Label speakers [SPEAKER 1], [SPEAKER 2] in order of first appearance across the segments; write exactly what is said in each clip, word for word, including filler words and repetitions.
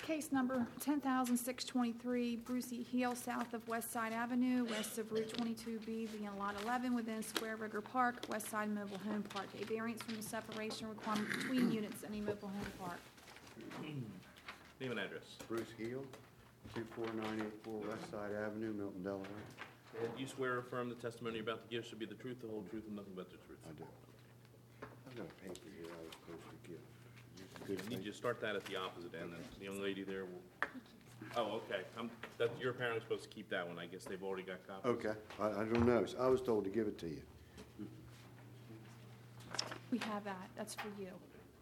[SPEAKER 1] Case number ten thousand six hundred twenty-three, Bruce E. Heel, south of West Side Avenue, west of Route twenty-two B, via Lot eleven, within Square Rigger Park, West Side Mobile Home Park. A variance from the separation requirement between units in a mobile home park.
[SPEAKER 2] Name and address.
[SPEAKER 3] Bruce Heel, two four nine eight four West Side Avenue, Milton, Delaware.
[SPEAKER 2] Do you swear or affirm the testimony you're about to give should be the truth, the whole truth, and nothing but the truth?
[SPEAKER 3] I do. I've got a paper here I was supposed to give. Is this a
[SPEAKER 2] I
[SPEAKER 3] good
[SPEAKER 2] need
[SPEAKER 3] thing?
[SPEAKER 2] you to start that at the opposite end, and the young lady there will, oh, okay, I'm, that, you're apparently supposed to keep that one, I guess they've already got copies.
[SPEAKER 3] Okay, I, I don't know. I was told to give it to you.
[SPEAKER 1] We have that. That's for you.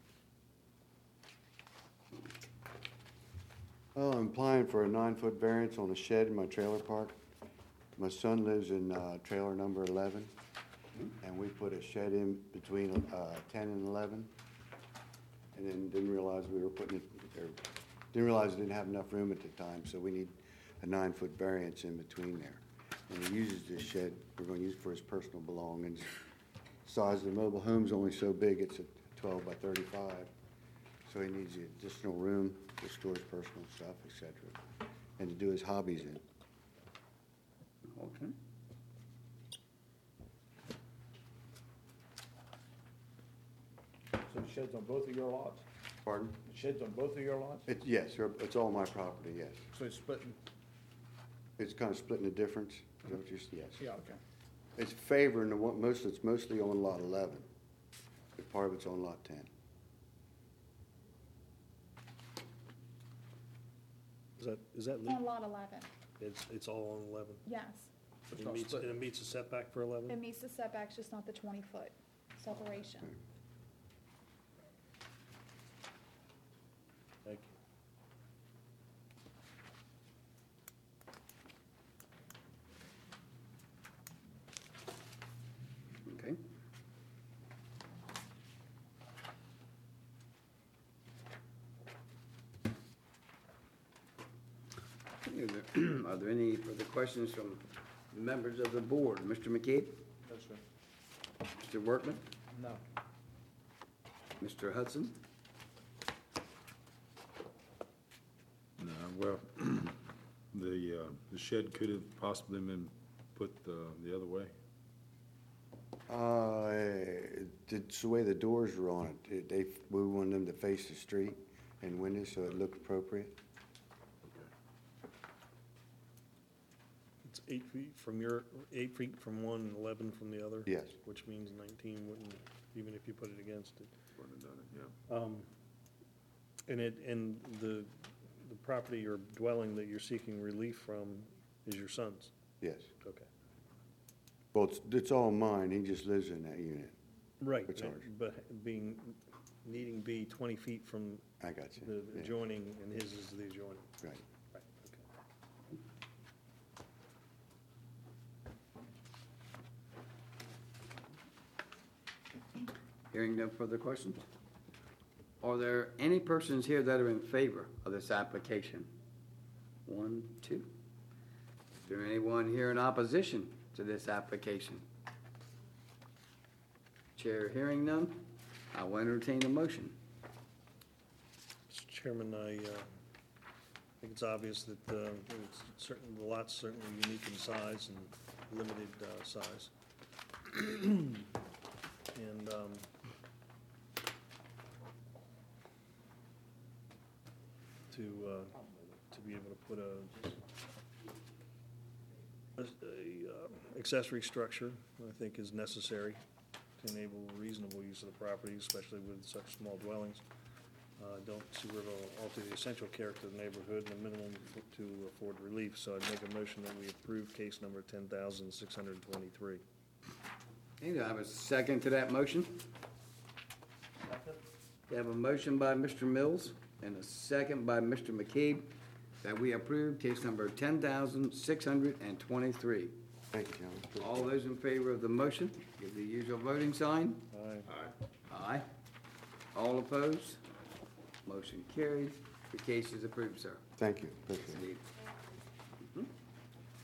[SPEAKER 3] Oh, I'm applying for a nine-foot variance on a shed in my trailer park. My son lives in uh, trailer number eleven, and we put a shed in between uh, ten and eleven, and then didn't realize we were putting it, or didn't realize we didn't have enough room at the time, so we need a nine-foot variance in between there. And he uses this shed, we're going to use it for his personal belongings. Size of the mobile home's only so big, it's a twelve by thirty-five, so he needs the additional room to store his personal stuff, et cetera, and to do his hobbies in.
[SPEAKER 4] Okay.
[SPEAKER 5] So the shed's on both of your lots?
[SPEAKER 3] Pardon?
[SPEAKER 5] The shed's on both of your lots?
[SPEAKER 3] It, yes, sir, it's all my property, yes.
[SPEAKER 5] So it's splitting?
[SPEAKER 3] It's kind of splitting the difference, is that what you're, yes.
[SPEAKER 5] Yeah, okay.
[SPEAKER 3] It's favoring the one, most, it's mostly on lot eleven, but part of it's on lot ten.
[SPEAKER 6] Is that, is that
[SPEAKER 1] On
[SPEAKER 6] legal?
[SPEAKER 1] Lot eleven,
[SPEAKER 6] It's, it's all on eleven?
[SPEAKER 1] yes.
[SPEAKER 5] It's
[SPEAKER 6] It
[SPEAKER 5] not
[SPEAKER 6] meets,
[SPEAKER 5] split.
[SPEAKER 6] and it meets the setback for
[SPEAKER 1] It
[SPEAKER 6] eleven?
[SPEAKER 1] meets the setbacks, just not the twenty-foot separation.
[SPEAKER 6] Thank
[SPEAKER 4] Okay. Is there- Are there any further questions from members of the board? Mister McCabe?
[SPEAKER 5] No, sir.
[SPEAKER 4] Mister Workman?
[SPEAKER 5] No.
[SPEAKER 4] Mister Hudson?
[SPEAKER 7] No, well, the, uh, the shed could have possibly been put uh, the other way.
[SPEAKER 3] Uh, it's the way the doors are on it, It- they, we want them to face the street and windows, so it look appropriate.
[SPEAKER 6] It's eight feet from your, eight feet from one and eleven from the other?
[SPEAKER 3] Yes.
[SPEAKER 6] Which means nineteen wouldn't, even if you put it against it.
[SPEAKER 7] Wouldn't have done it, yeah.
[SPEAKER 6] Um, And it, and the, the property or dwelling that you're seeking relief from is your son's?
[SPEAKER 3] Yes.
[SPEAKER 6] Okay.
[SPEAKER 3] Well, it's, it's all mine, he just lives in that unit.
[SPEAKER 6] Right,
[SPEAKER 3] It's ours.
[SPEAKER 6] but being, needing be twenty feet from
[SPEAKER 3] I got you.
[SPEAKER 6] the
[SPEAKER 3] Yeah,
[SPEAKER 6] adjoining, and his is the adjoining.
[SPEAKER 3] Right.
[SPEAKER 6] Right, okay.
[SPEAKER 4] Hearing no further questions? Are there any persons here that are in favor of this application? One, two. Is there anyone here in opposition to this application? Chair hearing none, I will entertain a motion.
[SPEAKER 6] Mister Chairman, I uh, think it's obvious that uh, it's certain, the lot's certainly unique in size and limited uh, size. And um, to, uh, to be able to put a, a uh, accessory structure, I think is necessary to enable reasonable use of the property, especially with such small dwellings. Uh, don't see where it'll alter the essential character of the neighborhood and a minimum f- to afford relief. So I'd make a motion that we approve case number ten thousand six hundred twenty-three.
[SPEAKER 4] Okay, do I have a second to that motion? We have a motion by Mister Mills and a second by Mister McCabe that we approve case number ten thousand six hundred twenty-three.
[SPEAKER 3] Thank you, gentlemen.
[SPEAKER 4] All those in favor of the motion, give the usual voting sign.
[SPEAKER 6] Aye.
[SPEAKER 4] Aye. All opposed? Motion carries. The case is approved, sir.
[SPEAKER 3] Thank you, appreciate it.
[SPEAKER 4] Indeed.